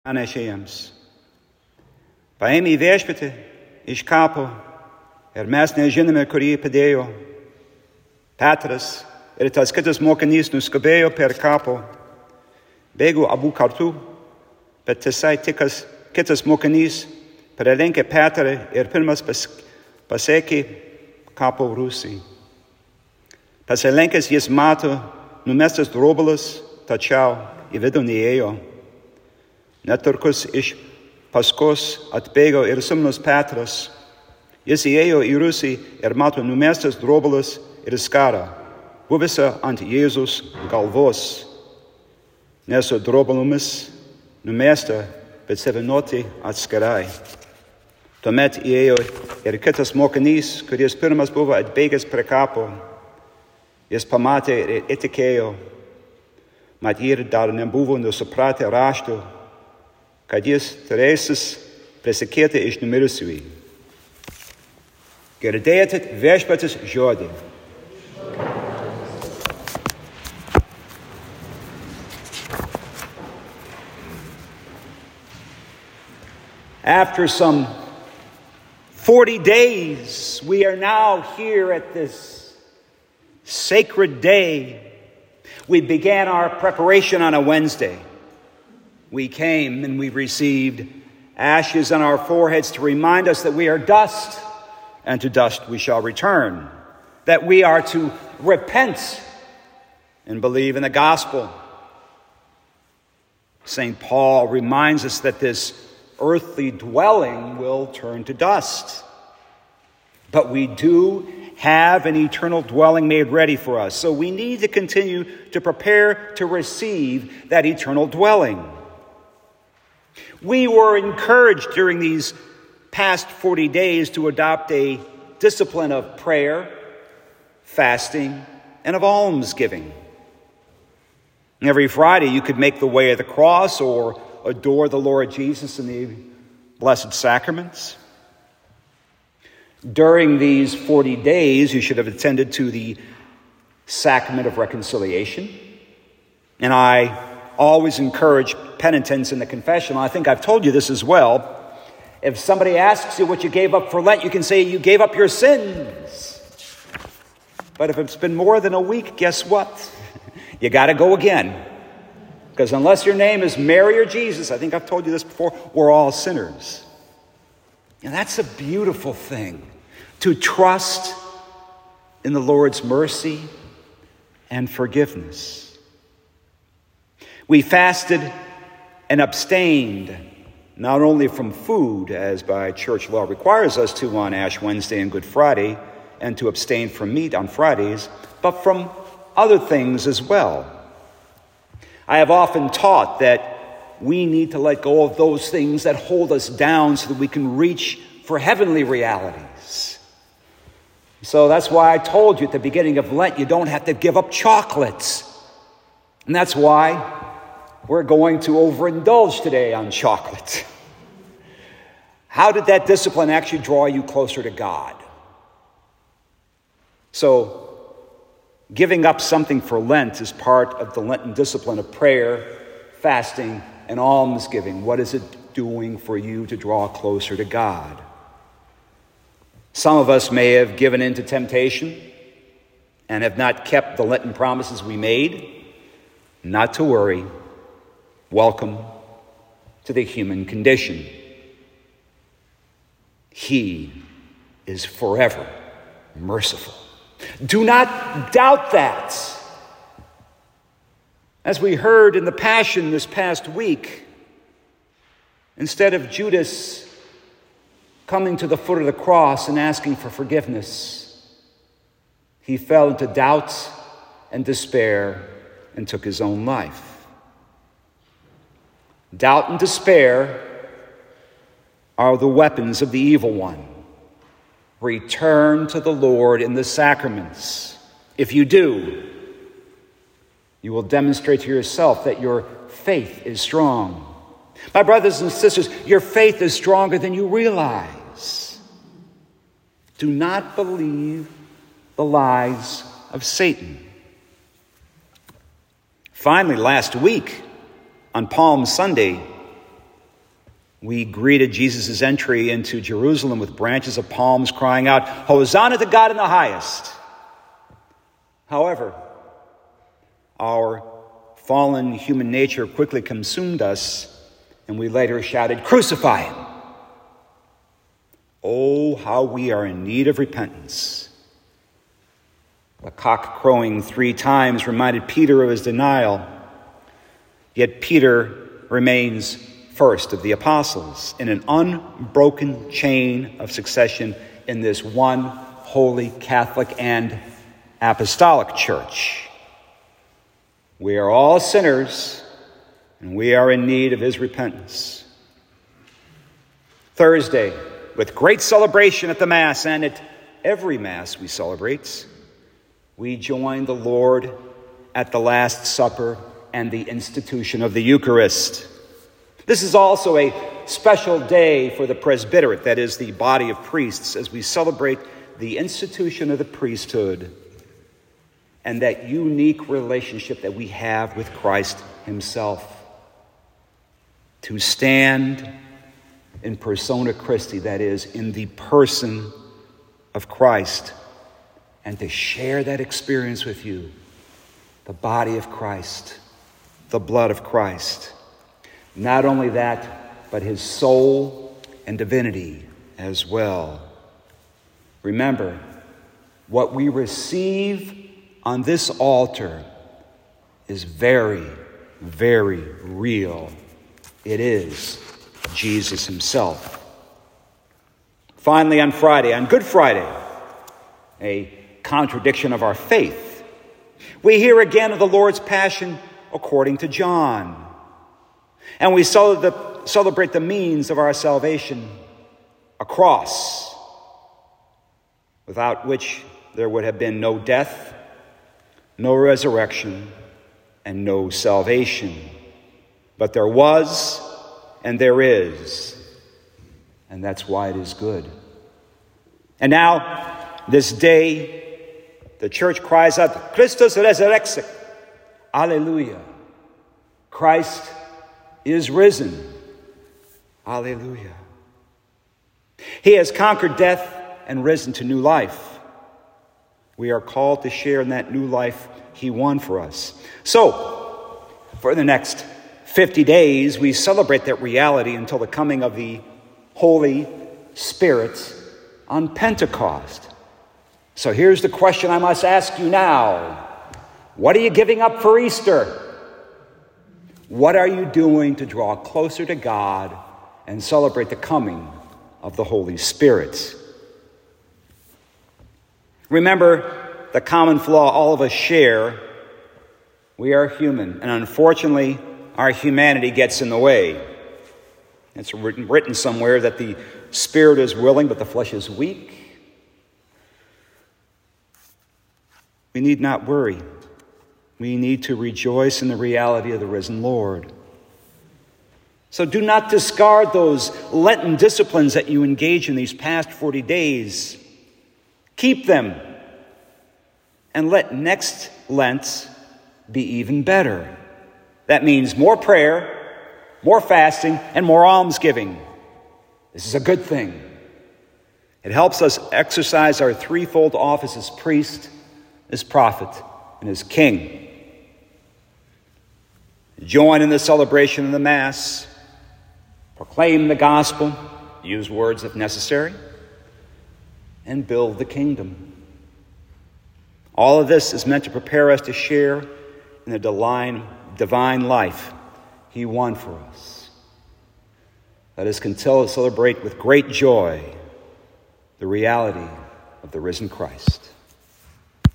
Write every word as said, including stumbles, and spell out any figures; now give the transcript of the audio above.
pranešėjams. Paėmė į viešpatį iš kapo ir mes nežinome, kur jį padėjo. Petras ir tas kitas mokinys nuskubėjo per kapo. Bėgo abu kartu, bet tiesai tikas kitas mokinys pralenkė Petrą ir pirmas pas, pasiekė kapo rūsį. Pasilenkęs jis mato numestas drobulas, tačiau į vidų neėjo. Netrukus iš paskos atbėgo ir Simonas Petras. Jis įėjo į rūsį ir mato numestas drobulas ir skara, buvusią ant Jėzus galvos. Ne su drobulomis numesta, bet savinuoti atskirai. Tuomet įėjo ir kitas mokinys, kuris pirmas buvo atbėgęs prie kapo. Jis pamatė ir įtikėjo. Mat ir dar nebuvo nusupratę raštų, kad jis turėsis prisikėti iš numirusiųjų. Girdėjote viešpaties žodį. After some forty days, we are now here at this sacred day. We began our preparation on a Wednesday. We came and we received ashes on our foreheads to remind us that we are dust, and to dust we shall return. That we are to repent and believe in the gospel. Saint Paul reminds us that this earthly dwelling will turn to dust. But we do have an eternal dwelling made ready for us. So we need to continue to prepare to receive that eternal dwelling. We were encouraged during these past forty days to adopt a discipline of prayer, fasting, and of almsgiving. Every Friday you could make the way of the cross or adore the Lord Jesus in the Blessed Sacraments. During these forty days, you should have attended to the Sacrament of Reconciliation. And I always encourage penitents in the confessional. I think I've told you this as well. If somebody asks you what you gave up for Lent, you can say you gave up your sins. But if it's been more than a week, guess what? You got to go again. Because unless your name is Mary or Jesus, I think I've told you this before, we're all sinners. And that's a beautiful thing, to trust in the Lord's mercy and forgiveness. We fasted and abstained, not only from food, as by church law requires us to on Ash Wednesday and Good Friday, and to abstain from meat on Fridays, but from other things as well. I have often taught that we need to let go of those things that hold us down so that we can reach for heavenly realities. So that's why I told you at the beginning of Lent, you don't have to give up chocolates. And that's why we're going to overindulge today on chocolate. How did that discipline actually draw you closer to God? So, giving up something for Lent is part of the Lenten discipline of prayer, fasting, and almsgiving. What is it doing for you to draw closer to God? Some of us may have given in to temptation and have not kept the Lenten promises we made. Not to worry. Welcome to the human condition. He is forever merciful. Do not doubt that. As we heard in the Passion this past week, instead of Judas coming to the foot of the cross and asking for forgiveness, he fell into doubt and despair and took his own life. Doubt and despair are the weapons of the evil one. Return to the Lord in the sacraments. If you do, you will demonstrate to yourself that your faith is strong. My brothers and sisters, your faith is stronger than you realize. Do not believe the lies of Satan. Finally, last week, on Palm Sunday, We greeted Jesus' entry into Jerusalem with branches of palms crying out, "Hosanna to God in the highest." However, our fallen human nature quickly consumed us, and we later shouted, "Crucify him!" Oh, how we are in need of repentance. The cock crowing three times reminded Peter of his denial. Yet Peter remains first of the apostles in an unbroken chain of succession in this one holy Catholic and apostolic church. We are all sinners, and we are in need of his repentance. Thursday, with great celebration at the Mass, and at every Mass we celebrate, we join the Lord at the Last Supper and the institution of the Eucharist. This is also a special day for the presbyterate, that is, the body of priests, as we celebrate the institution of the priesthood and that unique relationship that we have with Christ himself. To stand in persona Christi, that is, in the person of Christ, and to share that experience with you, the body of Christ, the blood of Christ. Not only that, but his soul and divinity as well. Remember, what we receive on this altar is very, very real. It is Jesus himself. Finally, on Friday, on Good Friday, a contradiction of our faith, we hear again of the Lord's Passion according to John. And we celebrate the means of our salvation, a cross, without which there would have been no death, no resurrection, and no salvation. But there was, and there is, and that's why it is good. And now, this day, the church cries out, "Christus resurrexit." Alleluia. Christ is risen. Alleluia. He has conquered death and risen to new life. We are called to share in that new life he won for us. So, for the next fifty days, we celebrate that reality until the coming of the Holy Spirit on Pentecost. So here's the question I must ask you now. What are you giving up for Easter? What are you doing to draw closer to God and celebrate the coming of the Holy Spirit? Remember the common flaw all of us share. We are human, and unfortunately, our humanity gets in the way. It's written, written somewhere that the spirit is willing, but the flesh is weak. We need not worry. We need to rejoice in the reality of the risen Lord. So do not discard those Lenten disciplines that you engage in these past forty days. Keep them. And let next Lent be even better. That means more prayer, more fasting, and more almsgiving. This is a good thing. It helps us exercise our threefold office as priest, as prophet, and as king. Join in the celebration of the Mass. Proclaim the gospel. Use words if necessary. And build the kingdom. All of this is meant to prepare us to share in the divine, divine life he won for us. Let us continue to celebrate with great joy the reality of the risen Christ.